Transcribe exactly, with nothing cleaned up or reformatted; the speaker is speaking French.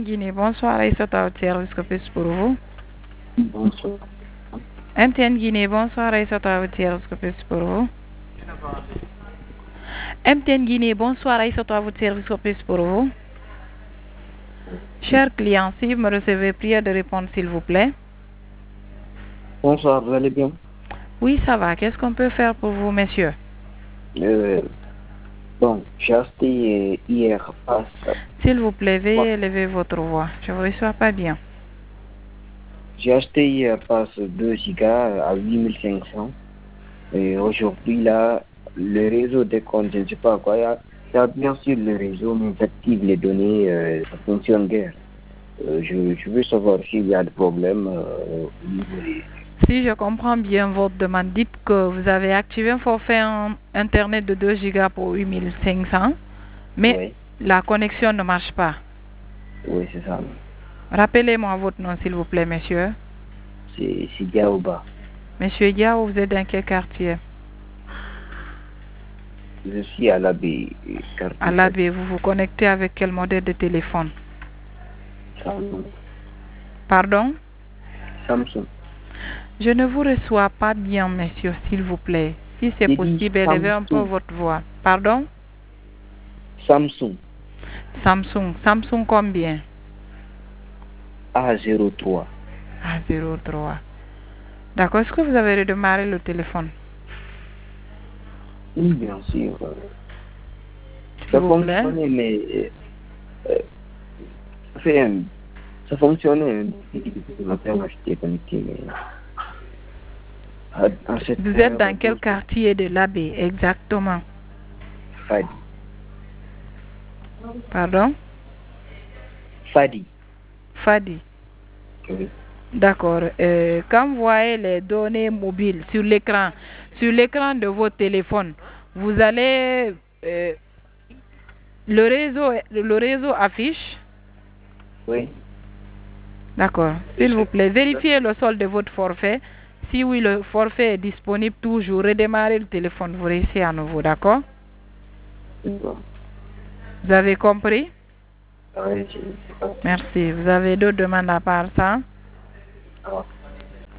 N Guinée, bonsoir, Aïssata au service que puis pour vous. Bonsoir. M T N Guinée, bonsoir, Aïssata au service que puis pour vous. M T N Guinée, bonsoir, Aïssata au service que puis pour vous. Chers clients, si vous me recevez, prière de répondre s'il vous plaît. Bonsoir, vous allez bien? Oui, ça va. Qu'est-ce qu'on peut faire pour vous, messieurs? euh, Bon, j'ai acheté hier passe. S'il vous plaît, veuillez élever votre voix. Je ne vous reçois pas bien. J'ai acheté hier passe deux gigas à huit mille cinq cents. Et aujourd'hui, là, le réseau décompte, je ne sais pas quoi. Il y a, il y a bien sûr le réseau, mais j'active les données, euh, ça fonctionne guère. Euh, je, je veux savoir s'il y a des problèmes euh, au niveau des... Si je comprends bien votre demande, dites que vous avez activé un forfait en Internet de deux gigas pour huit mille cinq cents, mais Oui, la connexion ne marche pas. oui, c'est ça. Rappelez-moi votre nom, s'il vous plaît, monsieur. C'est c'est Diaoba. Monsieur Diao, vous êtes dans quel quartier? Je suis à l'abbé. À l'abbé, vous vous connectez avec quel modèle de téléphone? Samsung. Pardon? Samsung. Je ne vous reçois pas bien, monsieur, s'il vous plaît. Si c'est J'ai dit possible, élevez un peu Samsung. votre voix. Pardon? Samsung Samsung. Samsung combien? A zéro trois. A zéro trois. D'accord. Est-ce que vous avez redémarré le téléphone? Oui, bien sûr. S'il Ça vous plaît. fonctionnait, mais euh, ça, fait un, ça fonctionnait. Le matin, j'étais connecté, mais à, à cette Vous êtes heure, dans quel quartier de l'abbé exactement? Fadi. Pardon? Fadi. Fadi. Oui. D'accord. Euh, quand vous voyez les données mobiles sur l'écran, sur l'écran de votre téléphone, vous allez euh, le réseau, le réseau affiche. Oui. D'accord. S'il vous plaît, vérifiez le solde de votre forfait. Si oui, le forfait est disponible toujours, redémarrez le téléphone, vous réussissez à nouveau, d'accord? Bon. Vous avez compris? Oui, je- Merci. Vous avez d'autres demandes à part ça? Ah.